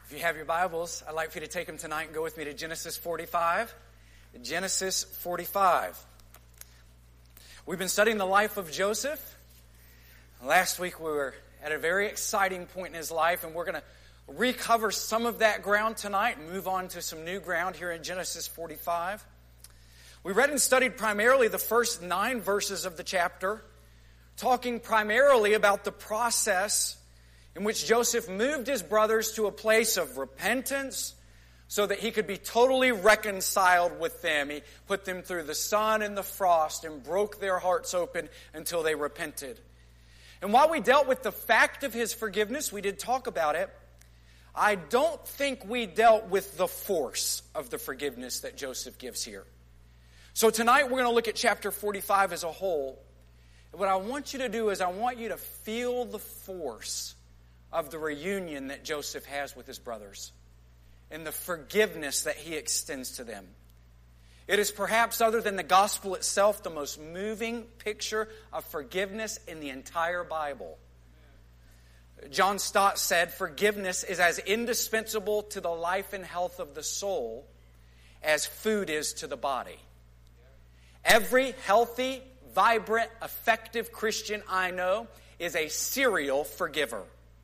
If you have your Bibles, I'd like for you to take them tonight and go with me to Genesis 45. Genesis 45. We've been studying the life of Joseph. Last week we were at a very exciting point in his life, and we're going to recover some of that ground tonight and move on to some new ground here in Genesis 45. We read and studied primarily the first 9 verses of the chapter, talking primarily about the process in which Joseph moved his brothers to a place of repentance so that he could be totally reconciled with them. He put them through the sun and the frost and broke their hearts open until they repented. And while we dealt with the fact of his forgiveness, we did talk about it, I don't think we dealt with the force of the forgiveness that Joseph gives here. So tonight we're going to look at chapter 45 as a whole. What I want you to do is I want you to feel the force of the reunion that Joseph has with his brothers and the forgiveness that he extends to them. It is perhaps, other than the gospel itself, the most moving picture of forgiveness in the entire Bible. John Stott said, "Forgiveness is as indispensable to the life and health of the soul as food is to the body." Every healthy, vibrant, effective Christian I know is a serial forgiver.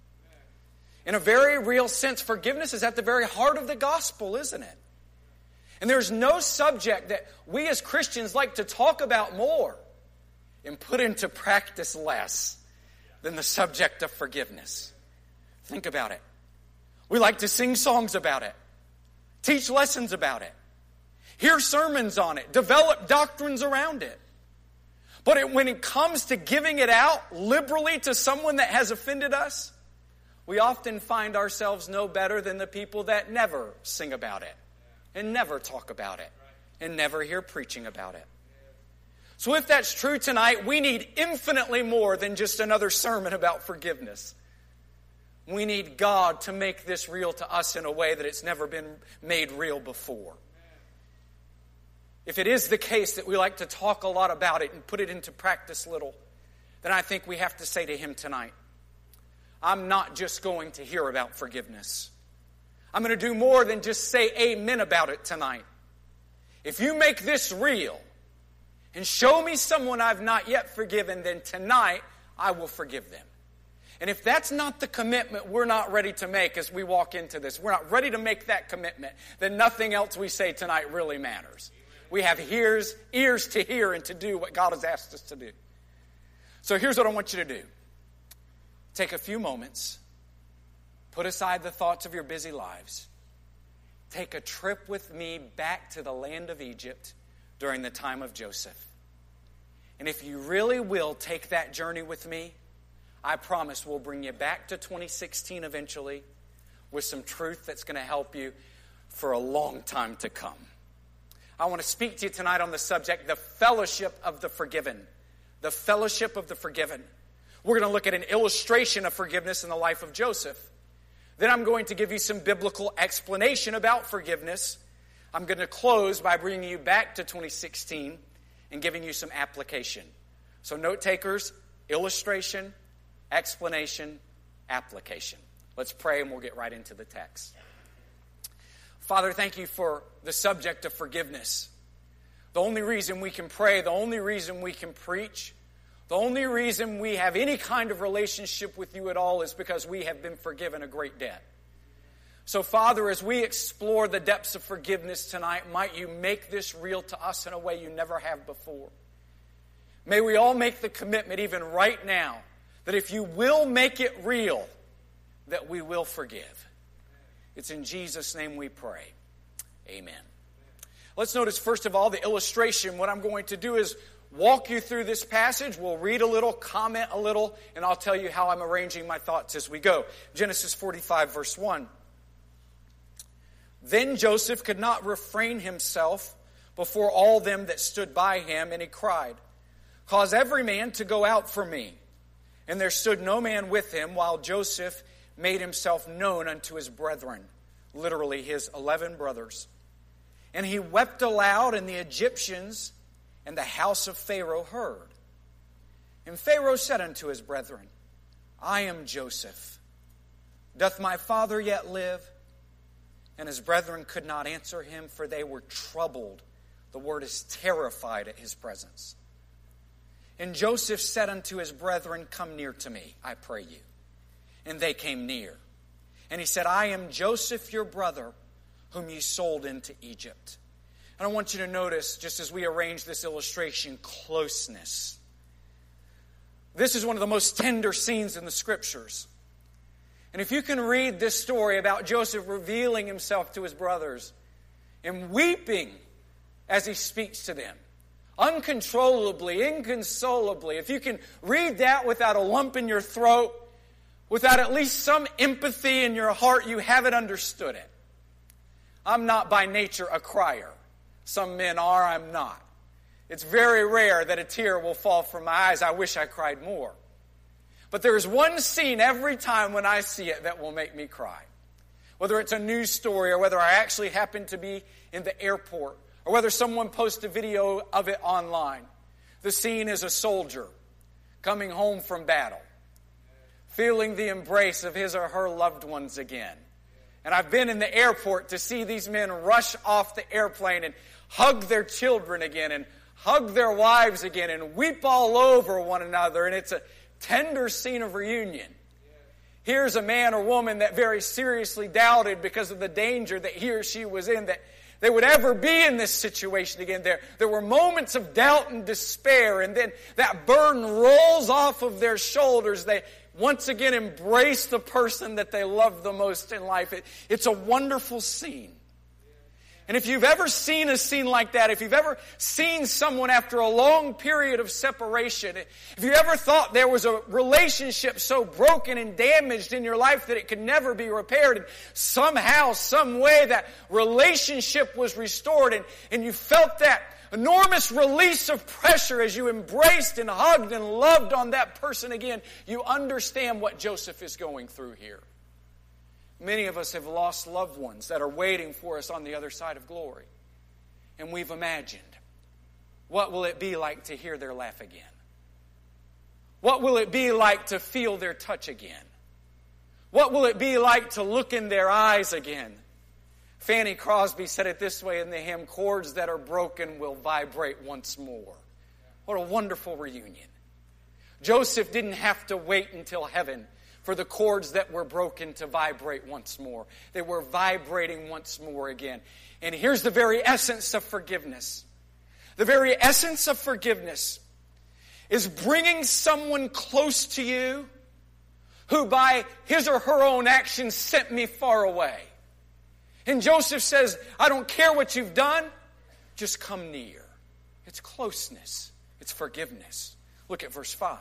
In a very real sense, forgiveness is at the very heart of the gospel, isn't it? And there's no subject that we as Christians like to talk about more and put into practice less than the subject of forgiveness. Think about it. We like to sing songs about it, teach lessons about it, hear sermons on it, develop doctrines around it. But when it comes to giving it out liberally to someone that has offended us, we often find ourselves no better than the people that never sing about it and never talk about it and never hear preaching about it. So if that's true tonight, we need infinitely more than just another sermon about forgiveness. We need God to make this real to us in a way that it's never been made real before. If it is the case that we like to talk a lot about it and put it into practice little, then I think we have to say to him tonight, I'm not just going to hear about forgiveness. I'm going to do more than just say amen about it tonight. If you make this real and show me someone I've not yet forgiven, then tonight I will forgive them. And if that's not the commitment we're not ready to make as we walk into this, we're not ready to make that commitment, then nothing else we say tonight really matters. We have ears to hear and to do what God has asked us to do. So here's what I want you to do. Take a few moments. Put aside the thoughts of your busy lives. Take a trip with me back to the land of Egypt during the time of Joseph. And if you really will take that journey with me, I promise we'll bring you back to 2016 eventually with some truth that's going to help you for a long time to come. I want to speak to you tonight on the subject, the fellowship of the forgiven. The fellowship of the forgiven. We're going to look at an illustration of forgiveness in the life of Joseph. Then I'm going to give you some biblical explanation about forgiveness. I'm going to close by bringing you back to 2016 and giving you some application. So note takers, illustration, explanation, application. Let's pray and we'll get right into the text. Father, thank you for the subject of forgiveness. The only reason we can pray, the only reason we can preach, the only reason we have any kind of relationship with you at all is because we have been forgiven a great debt. So, Father, as we explore the depths of forgiveness tonight, might you make this real to us in a way you never have before. May we all make the commitment even right now that if you will make it real, that we will forgive. It's in Jesus' name we pray. Amen. Let's notice, first of all, the illustration. What I'm going to do is walk you through this passage. We'll read a little, comment a little, and I'll tell you how I'm arranging my thoughts as we go. Genesis 45, verse 1. Then Joseph could not refrain himself before all them that stood by him, and he cried, "Cause every man to go out for me." And there stood no man with him, while Joseph made himself known unto his brethren, literally his 11 brothers. And he wept aloud, and the Egyptians and the house of Pharaoh heard. And Pharaoh said unto his brethren, I am Joseph. Doth my father yet live? And his brethren could not answer him, for they were troubled. The word is terrified at his presence. And Joseph said unto his brethren, Come near to me, I pray you. And they came near. And he said, I am Joseph your brother, whom ye sold into Egypt. And I want you to notice, just as we arrange this illustration, closeness. This is one of the most tender scenes in the Scriptures. And if you can read this story about Joseph revealing himself to his brothers and weeping as he speaks to them, uncontrollably, inconsolably, if you can read that without a lump in your throat, without at least some empathy in your heart, you haven't understood it. I'm not by nature a crier. Some men are, I'm not. It's very rare that a tear will fall from my eyes. I wish I cried more. But there's one scene every time when I see it that will make me cry. Whether it's a news story or whether I actually happen to be in the airport or whether someone posts a video of it online. The scene is a soldier coming home from battle, feeling the embrace of his or her loved ones again. And I've been in the airport to see these men rush off the airplane and hug their children again and hug their wives again and weep all over one another. And it's a tender scene of reunion. Here's a man or woman that very seriously doubted because of the danger that he or she was in, that they would ever be in this situation again. There were moments of doubt and despair, and then that burden rolls off of their shoulders. They once again embrace the person that they love the most in life. It's a wonderful scene. And if you've ever seen a scene like that, if you've ever seen someone after a long period of separation, if you ever thought there was a relationship so broken and damaged in your life that it could never be repaired, and somehow, some way that relationship was restored, and you felt that enormous release of pressure as you embraced and hugged and loved on that person again, you understand what Joseph is going through here. Many of us have lost loved ones that are waiting for us on the other side of glory. And we've imagined, what will it be like to hear their laugh again? What will it be like to feel their touch again? What will it be like to look in their eyes again? Fanny Crosby said it this way in the hymn, chords that are broken will vibrate once more. What a wonderful reunion. Joseph didn't have to wait until heaven for the chords that were broken to vibrate once more. They were vibrating once more again. And here's the very essence of forgiveness. The very essence of forgiveness is bringing someone close to you who by his or her own actions sent me far away. And Joseph says, I don't care what you've done, just come near. It's closeness. It's forgiveness. Look at verse 5.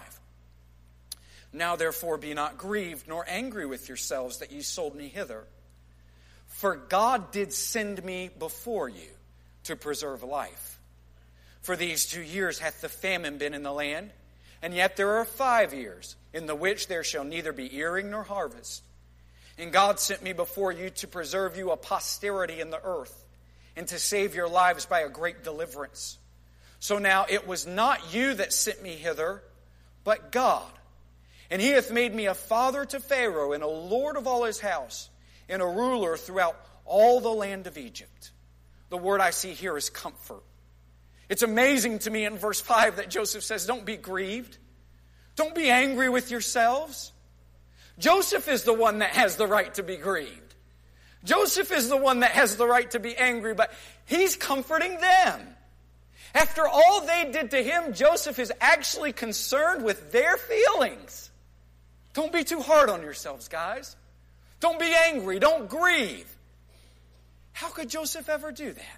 Now therefore be not grieved nor angry with yourselves that ye sold me hither. For God did send me before you to preserve life. For these 2 years hath the famine been in the land, and yet there are 5 years, in the which there shall neither be earing nor harvest. And God sent me before you to preserve you a posterity in the earth, and to save your lives by a great deliverance. So now it was not you that sent me hither, but God. And he hath made me a father to Pharaoh, and a lord of all his house, and a ruler throughout all the land of Egypt. The word I see here is comfort. It's amazing to me in verse 5 that Joseph says, don't be grieved. Don't be angry with yourselves. Joseph is the one that has the right to be grieved. Joseph is the one that has the right to be angry, but he's comforting them. After all they did to him, Joseph is actually concerned with their feelings. Don't be too hard on yourselves, guys. Don't be angry. Don't grieve. How could Joseph ever do that?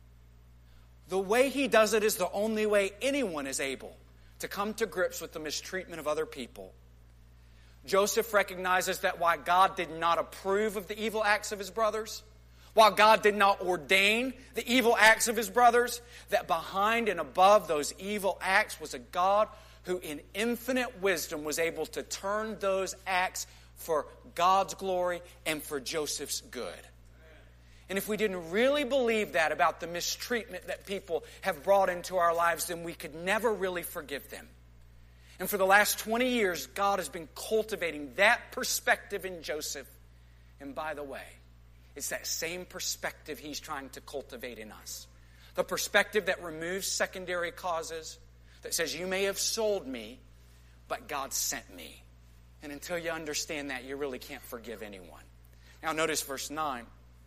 The way he does it is the only way anyone is able to come to grips with the mistreatment of other people. Joseph recognizes that while God did not approve of the evil acts of his brothers, while God did not ordain the evil acts of his brothers, that behind and above those evil acts was a God who in infinite wisdom was able to turn those acts for God's glory and for Joseph's good. And if we didn't really believe that about the mistreatment that people have brought into our lives, then we could never really forgive them. And for the last 20 years, God has been cultivating that perspective in Joseph. And by the way, It's that same perspective he's trying to cultivate in us. The perspective that removes secondary causes, that says, you may have sold me, but God sent me. And until you understand that, you really can't forgive anyone. Now notice verse 9.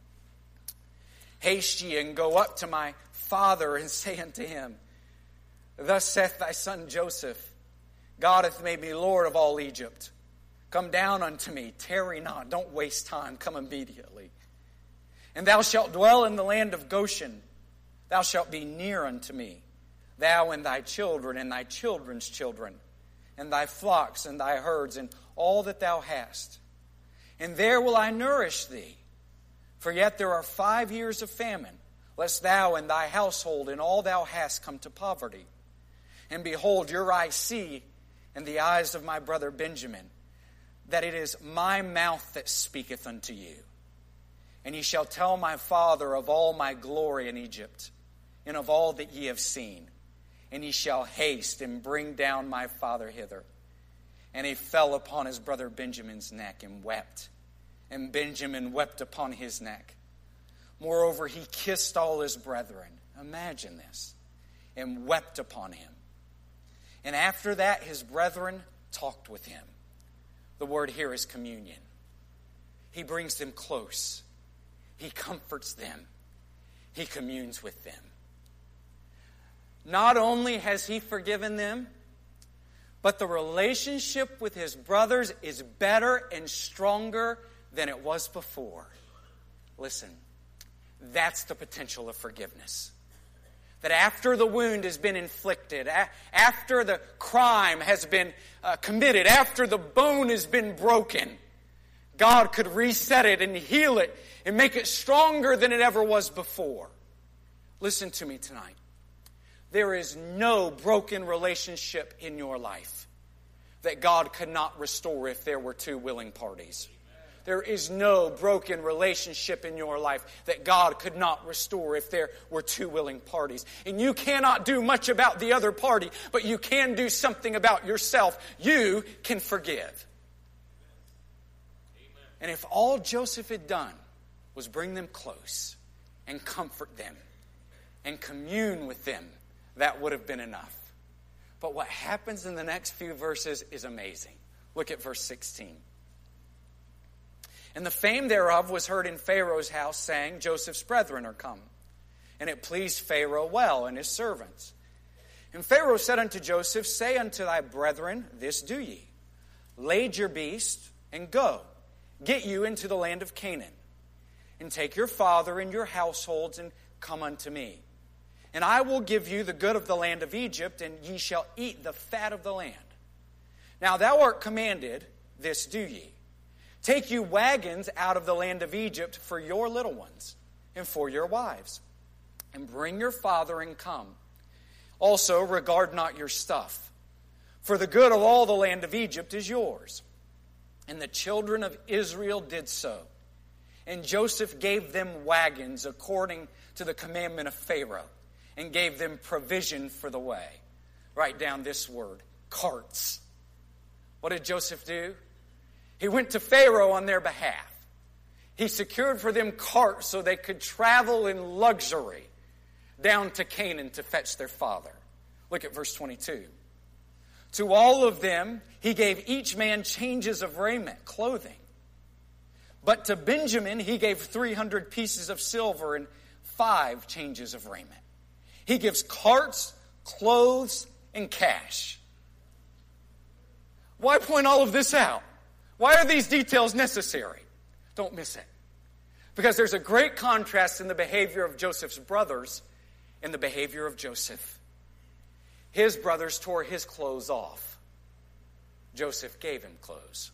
Haste ye and go up to my father and say unto him, Thus saith thy son Joseph, God hath made me Lord of all Egypt. Come down unto me, tarry not, don't waste time, come immediately. And thou shalt dwell in the land of Goshen. Thou shalt be near unto me, thou and thy children and thy children's children, and thy flocks and thy herds, and all that thou hast. And there will I nourish thee. For yet there are 5 years of famine, lest thou and thy household and all thou hast come to poverty. And behold, your eyes see, and the eyes of my brother Benjamin, that it is my mouth that speaketh unto you. And ye shall tell my father of all my glory in Egypt, and of all that ye have seen. And ye shall haste and bring down my father hither. And he fell upon his brother Benjamin's neck and wept. And Benjamin wept upon his neck. Moreover, he kissed all his brethren. Imagine this. And wept upon him. And after that, his brethren talked with him. The word here is communion. He brings them close. He comforts them. He communes with them. Not only has he forgiven them, but the relationship with his brothers is better and stronger than it was before. Listen, that's the potential of forgiveness. That after the wound has been inflicted, after the crime has been committed, after the bone has been broken, God could reset it and heal it and make it stronger than it ever was before. Listen to me tonight. There is no broken relationship in your life that God could not restore if there were two willing parties. There is no broken relationship in your life that God could not restore if there were two willing parties. And you cannot do much about the other party, but you can do something about yourself. You can forgive. Amen. And if all Joseph had done was bring them close and comfort them and commune with them, that would have been enough. But what happens in the next few verses is amazing. Look at verse 16. And the fame thereof was heard in Pharaoh's house, saying, Joseph's brethren are come. And it pleased Pharaoh well and his servants. And Pharaoh said unto Joseph, Say unto thy brethren, this do ye. Lade your beast, and go. Get you into the land of Canaan. And take your father and your households, and come unto me. And I will give you the good of the land of Egypt, and ye shall eat the fat of the land. Now thou art commanded, this do ye. Take you wagons out of the land of Egypt for your little ones, and for your wives. And bring your father and come. Also regard not your stuff. For the good of all the land of Egypt is yours. And the children of Israel did so. And Joseph gave them wagons according to the commandment of Pharaoh, and gave them provision for the way. Write down this word, carts. What did Joseph do? He went to Pharaoh on their behalf. He secured for them carts so they could travel in luxury down to Canaan to fetch their father. Look at verse 22. To all of them he gave each man changes of raiment, clothing. But to Benjamin he gave 300 pieces of silver and 5 changes of raiment. He gives carts, clothes, and cash. Why point all of this out? Why are these details necessary? Don't miss it. Because there's a great contrast in the behavior of Joseph's brothers and the behavior of Joseph. His brothers tore his clothes off. Joseph gave him clothes.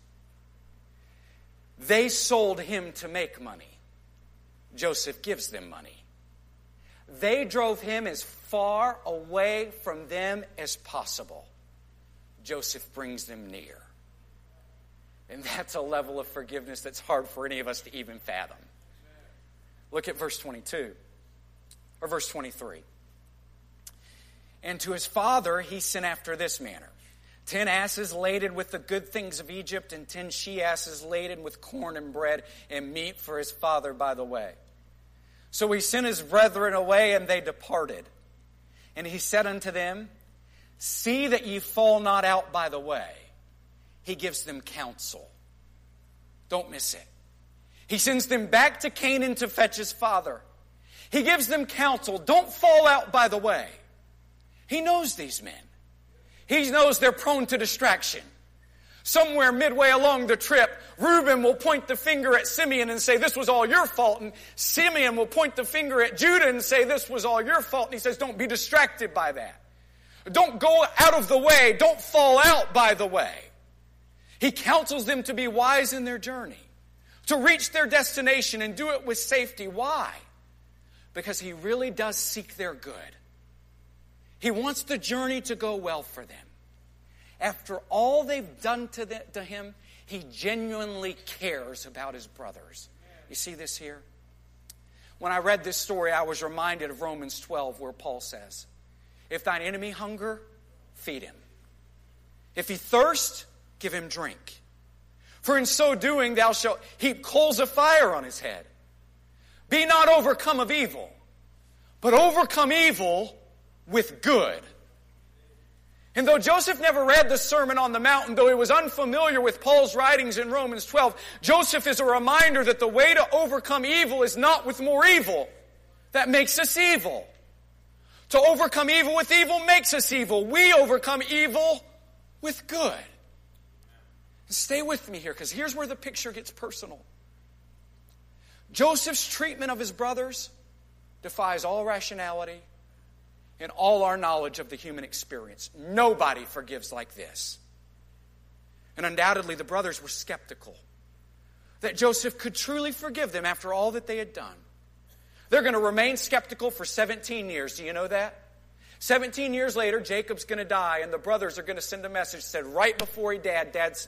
They sold him to make money. Joseph gives them money. They drove him as far away from them as possible. Joseph brings them near. And that's a level of forgiveness that's hard for any of us to even fathom. Look at verse 22, or verse 23. And to his father he sent after this manner. 10 asses laden with the good things of Egypt, and 10 she-asses laden with corn and bread and meat for his father by the way. So he sent his brethren away, and they departed. And he said unto them, see that ye fall not out by the way. He gives them counsel. Don't miss it. He sends them back to Canaan to fetch his father. He gives them counsel. Don't fall out by the way. He knows these men. He knows they're prone to distraction. Somewhere midway along the trip, Reuben will point the finger at Simeon and say, this was all your fault. And Simeon will point the finger at Judah and say, this was all your fault. And he says, don't be distracted by that. Don't go out of the way. Don't fall out by the way. He counsels them to be wise in their journey, to reach their destination and do it with safety. Why? Because he really does seek their good. He wants the journey to go well for them. After all they've done to him, he genuinely cares about his brothers. You see this here? When I read this story, I was reminded of Romans 12, where Paul says, if thine enemy hunger, feed him. If he thirst, give him drink. For in so doing thou shalt heap coals of fire on his head. Be not overcome of evil, but overcome evil with good. And though Joseph never read the Sermon on the Mount, though he was unfamiliar with Paul's writings in Romans 12, Joseph is a reminder that the way to overcome evil is not with more evil. That makes us evil. To overcome evil with evil makes us evil. We overcome evil with good. Stay with me here, because here's where the picture gets personal. Joseph's treatment of his brothers defies all rationality and all our knowledge of the human experience. Nobody forgives like this. And undoubtedly the brothers were skeptical that Joseph could truly forgive them after all that they had done. They're going to remain skeptical for 17 years. Do you know that? 17 years later, Jacob's going to die, and the brothers are going to send a message that said, right before he died, Dad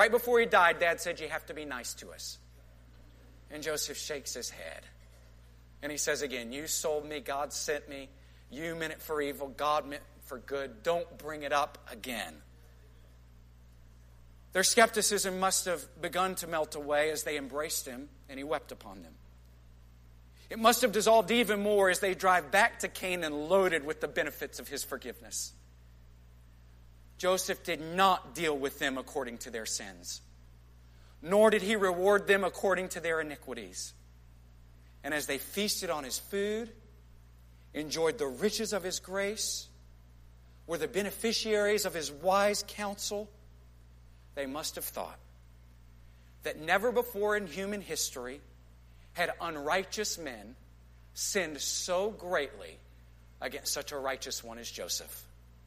said, you have to be nice to us. And Joseph shakes his head. And he says again, you sold me, God sent me. You meant it for evil, God meant for good. Don't bring it up again. Their skepticism must have begun to melt away as they embraced him and he wept upon them. It must have dissolved even more as they drive back to Canaan loaded with the benefits of his forgiveness. Joseph did not deal with them according to their sins, nor did he reward them according to their iniquities. And as they feasted on his food, enjoyed the riches of his grace, were the beneficiaries of his wise counsel, they must have thought that never before in human history had unrighteous men sinned so greatly against such a righteous one as Joseph.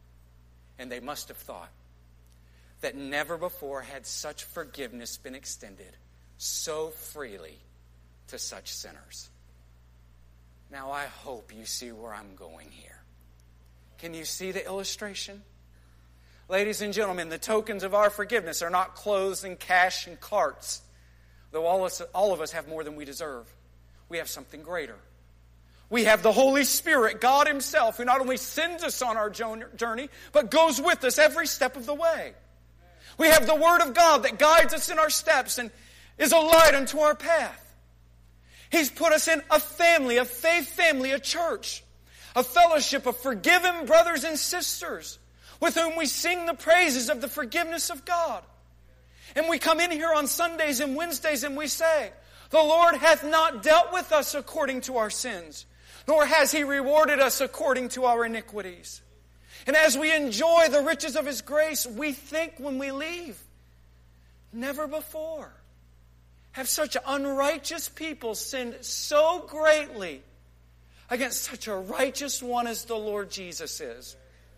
And they must have thought that never before had such forgiveness been extended so freely to such sinners. Now, I hope you see where I'm going here. Can you see the illustration? Ladies and gentlemen, the tokens of our forgiveness are not clothes and cash and carts. Though all of us have more than we deserve. We have something greater. We have the Holy Spirit, God Himself, who not only sends us on our journey, but goes with us every step of the way. We have the Word of God that guides us in our steps and is a light unto our path. He's put us in a family, a faith family, a church, a fellowship of forgiven brothers and sisters with whom we sing the praises of the forgiveness of God. And we come in here on Sundays and Wednesdays and we say, the Lord hath not dealt with us according to our sins, nor has He rewarded us according to our iniquities. And as we enjoy the riches of His grace, we think when we leave, never before have such unrighteous people sinned so greatly against such a righteous one as the Lord Jesus is.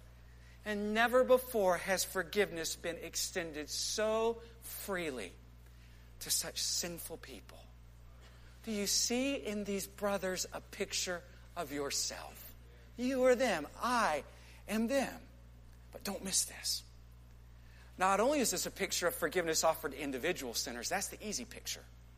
And never before has forgiveness been extended so freely to such sinful people. Do you see in these brothers a picture of yourself? You are them. I am them. But don't miss this. Not only is this a picture of forgiveness offered to individual sinners, that's the easy picture.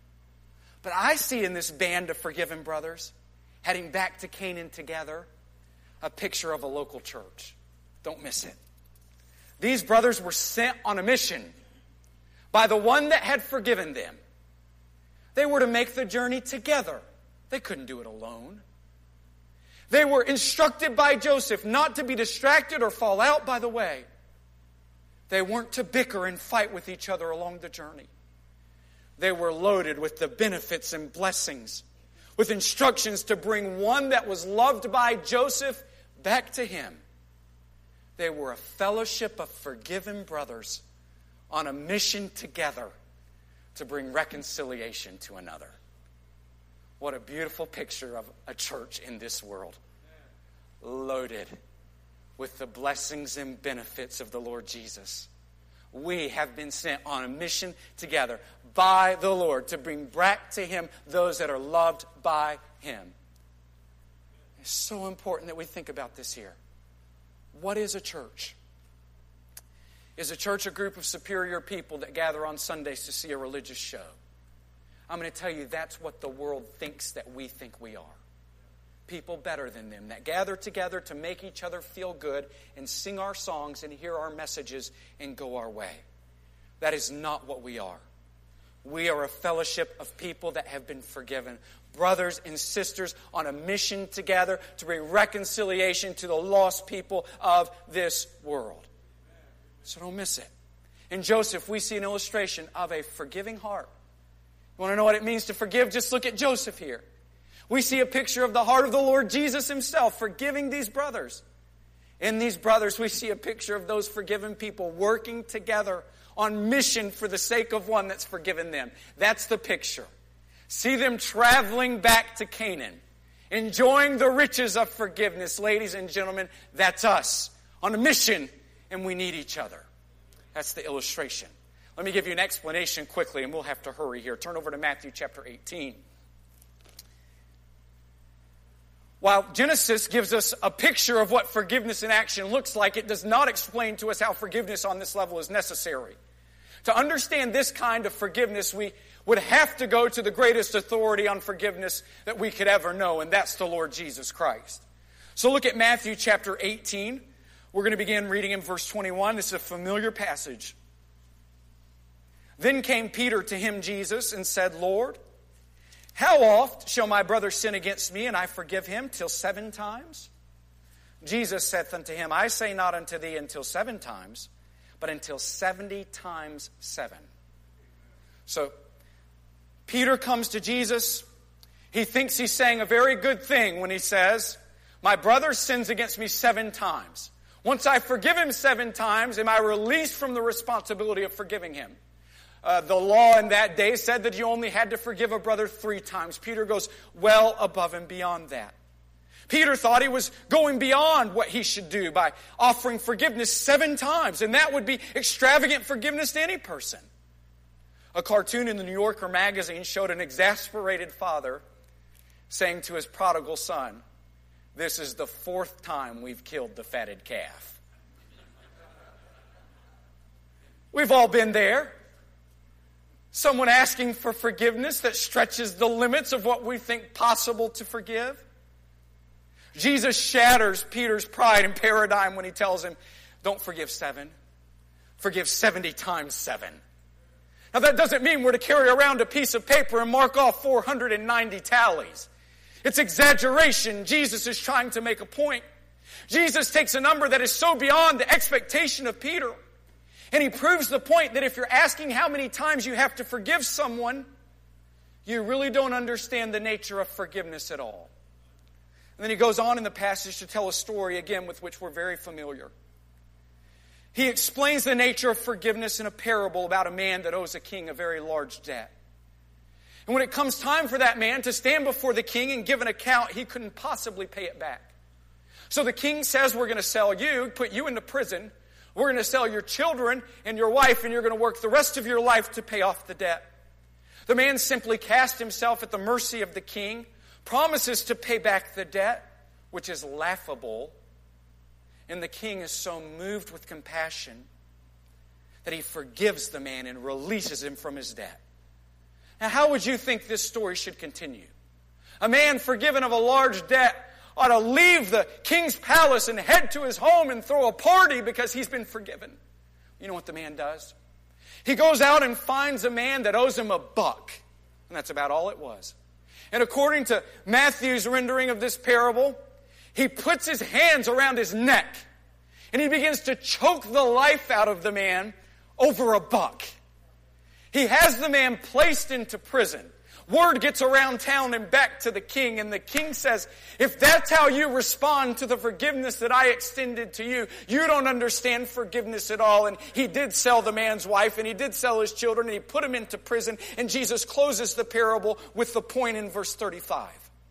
But I see in this band of forgiven brothers, heading back to Canaan together, a picture of a local church. Don't miss it. These brothers were sent on a mission by the one that had forgiven them. They were to make the journey together. They couldn't do it alone. They were instructed by Joseph not to be distracted or fall out by the way. They weren't to bicker and fight with each other along the journey. They were loaded with the benefits and blessings, with instructions to bring one that was loved by Joseph back to him. They were a fellowship of forgiven brothers on a mission together to bring reconciliation to another. What a beautiful picture of a church in this world. Loaded with the blessings and benefits of the Lord Jesus. We have been sent on a mission together by the Lord to bring back to Him those that are loved by Him. It's so important that we think about this here. What is a church? Is a church a group of superior people that gather on Sundays to see a religious show? I'm going to tell you that's what the world thinks that we think we are. People better than them that gather together to make each other feel good and sing our songs and hear our messages and go our way. That is not what we are. We are a fellowship of people that have been forgiven. Brothers and sisters on a mission together to bring reconciliation to the lost people of this world. So don't miss it. In Joseph, we see an illustration of a forgiving heart. You want to know what it means to forgive? Just look at Joseph here. We see a picture of the heart of the Lord Jesus Himself forgiving these brothers. In these brothers, we see a picture of those forgiven people working together on mission for the sake of one that's forgiven them. That's the picture. See them traveling back to Canaan, enjoying the riches of forgiveness. Ladies and gentlemen, that's us on a mission, and we need each other. That's the illustration. Let me give you an explanation quickly, and we'll have to hurry here. Turn over to Matthew chapter 18. While Genesis gives us a picture of what forgiveness in action looks like, it does not explain to us how forgiveness on this level is necessary. To understand this kind of forgiveness, we would have to go to the greatest authority on forgiveness that we could ever know, and that's the Lord Jesus Christ. So look at Matthew chapter 18. We're going to begin reading in verse 21. This is a familiar passage. Then came Peter to him, Jesus, and said, Lord, how oft shall my brother sin against me, and I forgive him? Till 7 times? Jesus saith unto him, I say not unto thee until 7 times, but until 70 times 7. So, Peter comes to Jesus. He thinks he's saying a very good thing when he says, my brother sins against me 7 times. Once I forgive him 7 times, am I released from the responsibility of forgiving him? The law in that day said that you only had to forgive a brother 3 times. Peter goes well above and beyond that. Peter thought he was going beyond what he should do by offering forgiveness 7 times, and that would be extravagant forgiveness to any person. A cartoon in the New Yorker magazine showed an exasperated father saying to his prodigal son, this is the 4th time we've killed the fatted calf. We've all been there. Someone asking for forgiveness that stretches the limits of what we think possible to forgive. Jesus shatters Peter's pride and paradigm when he tells him, don't forgive 7. Forgive 70 times 7. Now that doesn't mean we're to carry around a piece of paper and mark off 490 tallies. It's exaggeration. Jesus is trying to make a point. Jesus takes a number that is so beyond the expectation of Peter. And he proves the point that if you're asking how many times you have to forgive someone, you really don't understand the nature of forgiveness at all. And then he goes on in the passage to tell a story, again, with which we're very familiar. He explains the nature of forgiveness in a parable about a man that owes a king a very large debt. And when it comes time for that man to stand before the king and give an account, he couldn't possibly pay it back. So the king says, we're going to sell you, put you into prison. We're going to sell your children and your wife, and you're going to work the rest of your life to pay off the debt. The man simply casts himself at the mercy of the king, promises to pay back the debt, which is laughable. And the king is so moved with compassion that he forgives the man and releases him from his debt. Now, how would you think this story should continue? A man forgiven of a large debt ought to leave the king's palace and head to his home and throw a party because he's been forgiven. You know what the man does? He goes out and finds a man that owes him $1. And that's about all it was. And according to Matthew's rendering of this parable, he puts his hands around his neck and he begins to choke the life out of the man over $1. He has the man placed into prison. Word gets around town and back to the king, and the king says, if that's how you respond to the forgiveness that I extended to you, you don't understand forgiveness at all. And he did sell the man's wife, and he did sell his children, and he put him into prison, and Jesus closes the parable with the point in verse 35.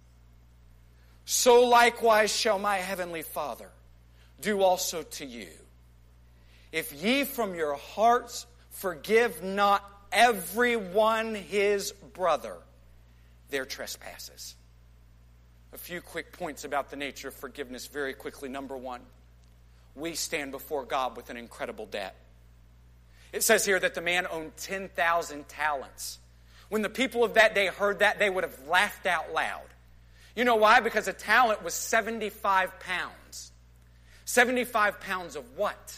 So likewise shall my heavenly Father do also to you, if ye from your hearts forgive not everyone his brother their trespasses. A few quick points about the nature of forgiveness very quickly. Number one, we stand before God with an incredible debt. It says here that the man owned 10,000 talents. When the people of that day heard that, they would have laughed out loud. You know why? Because a talent was 75 pounds. 75 pounds of what?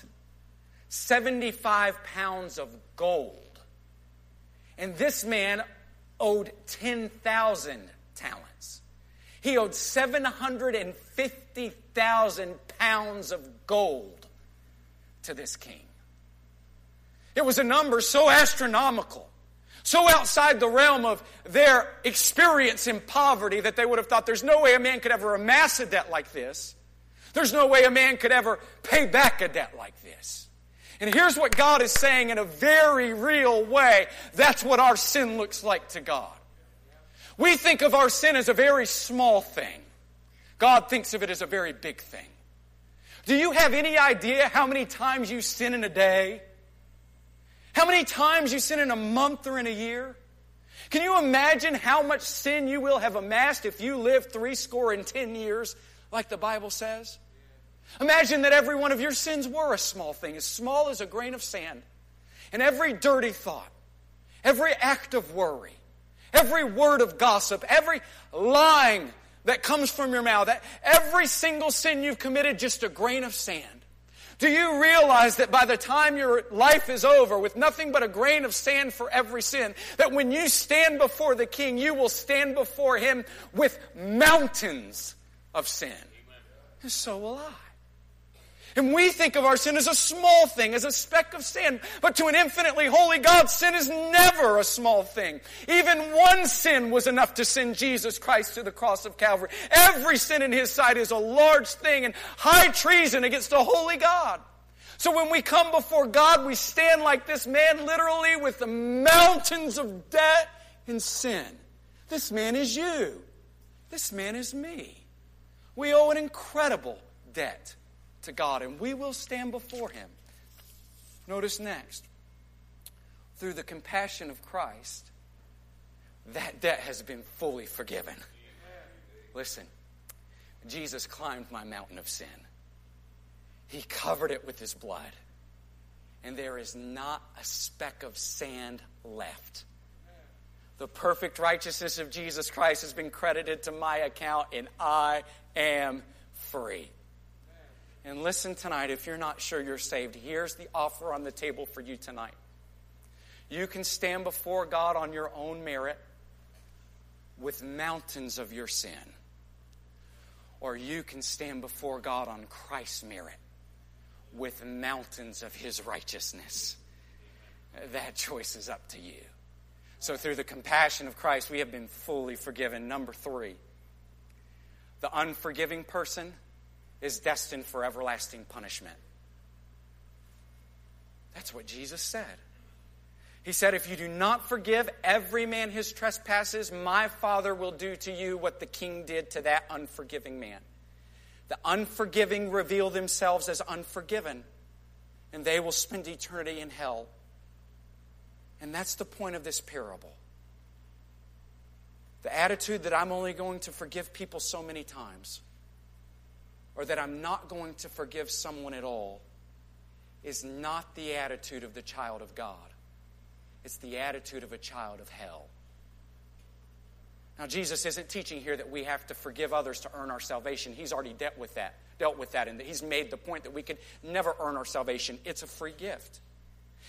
75 pounds of gold. And this man owed 10,000 talents. He owed 750,000 pounds of gold to this king. It was a number so astronomical, so outside the realm of their experience in poverty that they would have thought there's no way a man could ever amass a debt like this. There's no way a man could ever pay back a debt like this. And here's what God is saying in a very real way. That's what our sin looks like to God. We think of our sin as a very small thing. God thinks of it as a very big thing. Do you have any idea how many times you sin in a day? How many times you sin in a month or in a year? Can you imagine how much sin you will have amassed if you live 70 years like the Bible says? Imagine that every one of your sins were a small thing, as small as a grain of sand. And every dirty thought, every act of worry, every word of gossip, every lying that comes from your mouth, every single sin you've committed, just a grain of sand. Do you realize that by the time your life is over with nothing but a grain of sand for every sin, that when you stand before the King, you will stand before Him with mountains of sin? And so will I. And we think of our sin as a small thing, as a speck of sand. But to an infinitely holy God, sin is never a small thing. Even one sin was enough to send Jesus Christ to the cross of Calvary. Every sin in His sight is a large thing and high treason against a holy God. So when we come before God, we stand like this man, literally with the mountains of debt and sin. This man is you. This man is me. We owe an incredible debt to God, and we will stand before Him. Notice next, through the compassion of Christ, that debt has been fully forgiven. Listen, Jesus climbed my mountain of sin. He covered it with His blood, and there is not a speck of sand left. The perfect righteousness of Jesus Christ has been credited to my account, and I am free. And listen tonight, if you're not sure you're saved, here's the offer on the table for you tonight. You can stand before God on your own merit with mountains of your sin. Or you can stand before God on Christ's merit with mountains of His righteousness. That choice is up to you. So through the compassion of Christ, we have been fully forgiven. Number 3, the unforgiving person is destined for everlasting punishment. That's what Jesus said. He said, if you do not forgive every man his trespasses, my Father will do to you what the king did to that unforgiving man. The unforgiving reveal themselves as unforgiven, and they will spend eternity in hell. And that's the point of this parable. The attitude that I'm only going to forgive people so many times, or that I'm not going to forgive someone at all, is not the attitude of the child of God. It's the attitude of a child of hell. Now, Jesus isn't teaching here that we have to forgive others to earn our salvation. He's already dealt with that, and He's made the point that we could never earn our salvation. It's a free gift.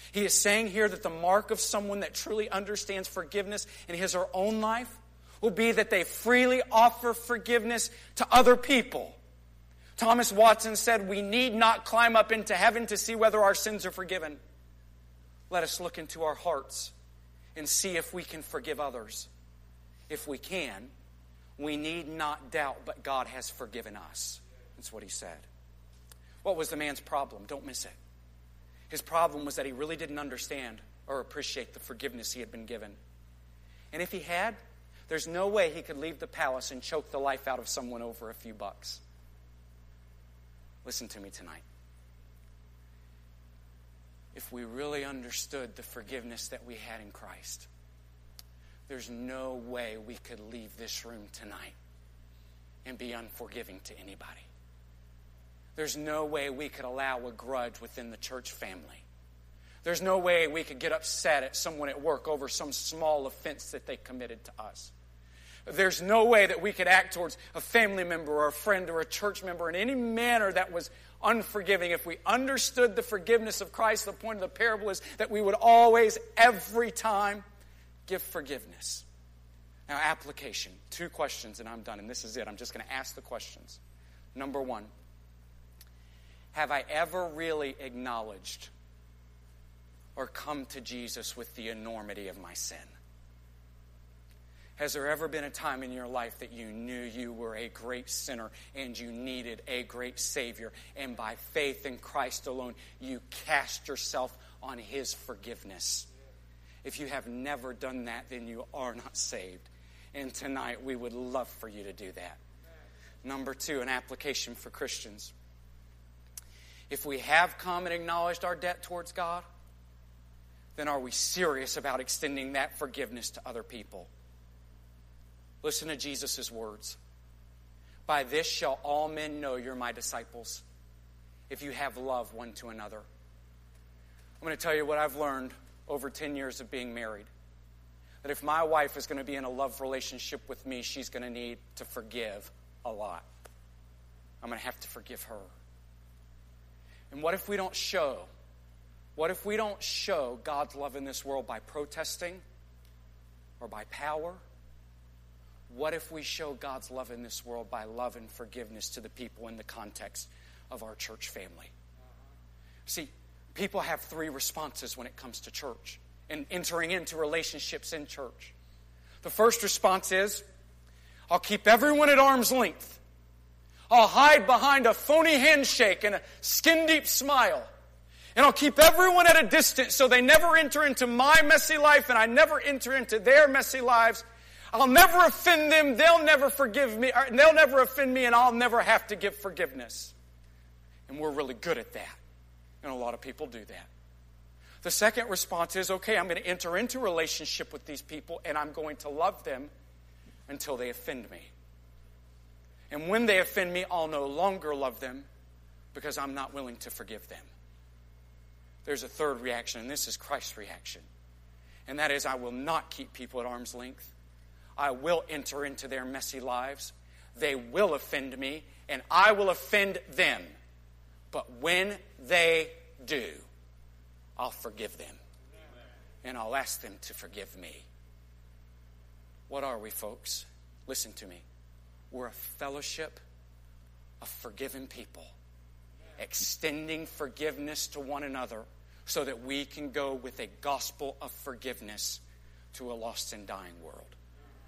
He is saying here that the mark of someone that truly understands forgiveness in his or her own life will be that they freely offer forgiveness to other people. Thomas Watson said, "We need not climb up into heaven to see whether our sins are forgiven. Let us look into our hearts and see if we can forgive others. If we can, we need not doubt, but God has forgiven us." That's what he said. What was the man's problem? Don't miss it. His problem was that he really didn't understand or appreciate the forgiveness he had been given. And if he had, there's no way he could leave the palace and choke the life out of someone over a few bucks. Listen to me tonight. If we really understood the forgiveness that we had in Christ, there's no way we could leave this room tonight and be unforgiving to anybody. There's no way we could allow a grudge within the church family. There's no way we could get upset at someone at work over some small offense that they committed to us. There's no way that we could act towards a family member or a friend or a church member in any manner that was unforgiving. If we understood the forgiveness of Christ, the point of the parable is that we would always, every time, give forgiveness. Now, application. 2 questions and I'm done, and this is it. I'm just going to ask the questions. Number 1, have I ever really acknowledged or come to Jesus with the enormity of my sin? Has there ever been a time in your life that you knew you were a great sinner and you needed a great Savior, and by faith in Christ alone, you cast yourself on His forgiveness? If you have never done that, then you are not saved. And tonight, we would love for you to do that. Number 2, an application for Christians. If we have come and acknowledged our debt towards God, then are we serious about extending that forgiveness to other people? Listen to Jesus' words. By this shall all men know you're my disciples, if you have love one to another. I'm going to tell you what I've learned over 10 years of being married. That if my wife is going to be in a love relationship with me, she's going to need to forgive a lot. I'm going to have to forgive her. And what if we don't show God's love in this world by protesting or by power? What if we show God's love in this world by love and forgiveness to the people in the context of our church family? See, people have 3 responses when it comes to church and entering into relationships in church. The first response is, I'll keep everyone at arm's length. I'll hide behind a phony handshake and a skin-deep smile. And I'll keep everyone at a distance so they never enter into my messy life and I never enter into their messy lives. I'll never offend them. They'll never forgive me. They'll never offend me, and I'll never have to give forgiveness. And we're really good at that. And a lot of people do that. The second response is, okay, I'm going to enter into a relationship with these people, and I'm going to love them until they offend me. And when they offend me, I'll no longer love them because I'm not willing to forgive them. There's a third reaction, and this is Christ's reaction. And that is, I will not keep people at arm's length. I will enter into their messy lives. They will offend me, and I will offend them. But when they do, I'll forgive them. And I'll ask them to forgive me. What are we, folks? Listen to me. We're a fellowship of forgiven people, extending forgiveness to one another so that we can go with a gospel of forgiveness to a lost and dying world.